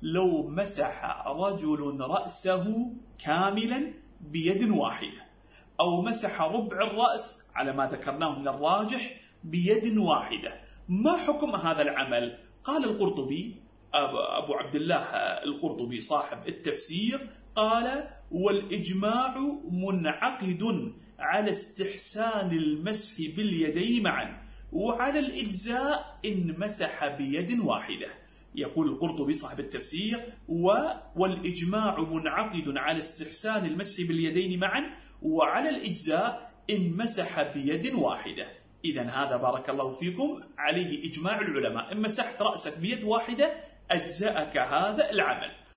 لو مسح رجل رأسه كاملا بيد واحدة، أو مسح ربع الرأس على ما ذكرناه من الراجح بيد واحدة، ما حكم هذا العمل؟ قال القرطبي أبو عبد الله القرطبي صاحب التفسير قال: والإجماع منعقد على استحسان المسح باليدين معا، وعلى الإجزاء إن مسح بيد واحدة. يقول القرطبي صاحب التفسير: والإجماع منعقد على استحسان المسح باليدين معا، وعلى الإجزاء إن مسح بيد واحدة. إذن هذا بارك الله فيكم عليه إجماع العلماء، إن مسحت رأسك بيد واحدة أجزأك هذا العمل.